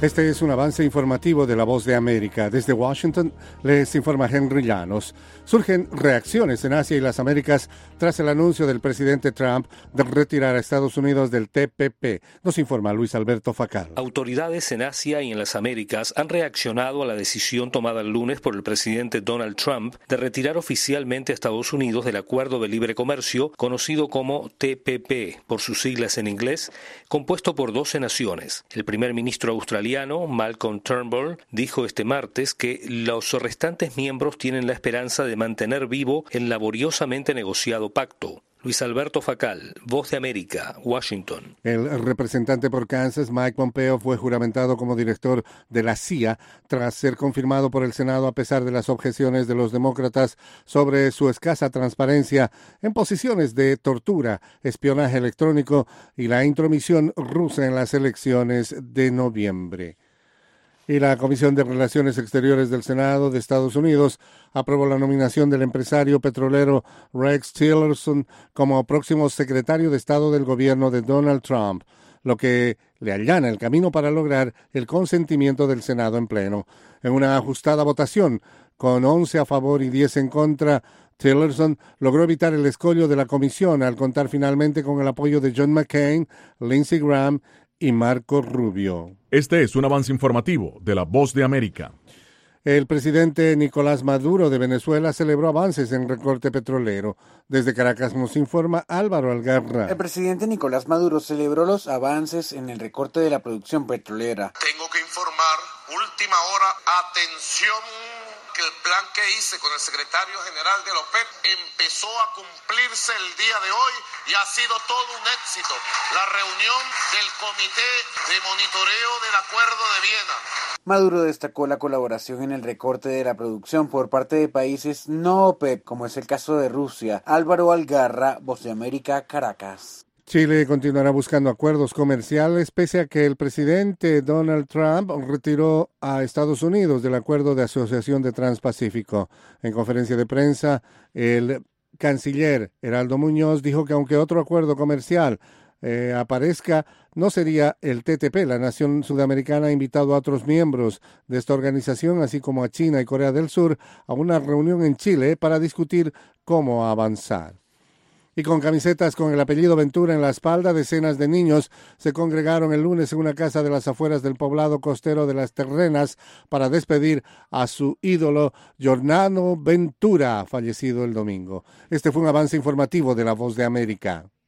Este es un avance informativo de La Voz de América. Desde Washington les informa Henry Llanos. Surgen reacciones en Asia y las Américas tras el anuncio del presidente Trump de retirar a Estados Unidos del TPP. Nos informa Luis Alberto Facal. Autoridades en Asia y en las Américas han reaccionado a la decisión tomada el lunes por el presidente Donald Trump de retirar oficialmente a Estados Unidos del Acuerdo de Libre Comercio, conocido como TPP, por sus siglas en inglés, compuesto por 12 naciones. El primer ministro australiano Malcolm Turnbull dijo este martes que los restantes miembros tienen la esperanza de mantener vivo el laboriosamente negociado pacto. Luis Alberto Facal, Voz de América, Washington. El representante por Kansas, Mike Pompeo, fue juramentado como director de la CIA tras ser confirmado por el Senado a pesar de las objeciones de los demócratas sobre su escasa transparencia en posiciones de tortura, espionaje electrónico y la intromisión rusa en las elecciones de noviembre. Y la Comisión de Relaciones Exteriores del Senado de Estados Unidos aprobó la nominación del empresario petrolero Rex Tillerson como próximo secretario de Estado del gobierno de Donald Trump, lo que le allana el camino para lograr el consentimiento del Senado en pleno. En una ajustada votación, con 11 a favor y 10 en contra, Tillerson logró evitar el escollo de la comisión al contar finalmente con el apoyo de John McCain, Lindsey Graham y Marco Rubio. Este es un avance informativo de La Voz de América. El presidente Nicolás Maduro de Venezuela celebró avances en el recorte petrolero. Desde Caracas nos informa Álvaro Algarra. El presidente Nicolás Maduro celebró los avances en el recorte de la producción petrolera. Tengo que informar, última hora, atención, que el plan que hice con el secretario general de la OPEP empezó a cumplirse el día de hoy y ha sido todo un éxito. La reunión del Comité de Monitoreo del Acuerdo de Viena. Maduro destacó la colaboración en el recorte de la producción por parte de países no OPEP, como es el caso de Rusia. Álvaro Algarra, Voz de América, Caracas. Chile continuará buscando acuerdos comerciales pese a que el presidente Donald Trump retiró a Estados Unidos del Acuerdo de Asociación de Transpacífico. En conferencia de prensa, el canciller Heraldo Muñoz dijo que aunque otro acuerdo comercial aparezca, no sería el TTP. La nación sudamericana ha invitado a otros miembros de esta organización, así como a China y Corea del Sur, a una reunión en Chile para discutir cómo avanzar. Y con camisetas con el apellido Ventura en la espalda, decenas de niños se congregaron el lunes en una casa de las afueras del poblado costero de Las Terrenas para despedir a su ídolo Giordano Ventura, fallecido el domingo. Este fue un avance informativo de La Voz de América.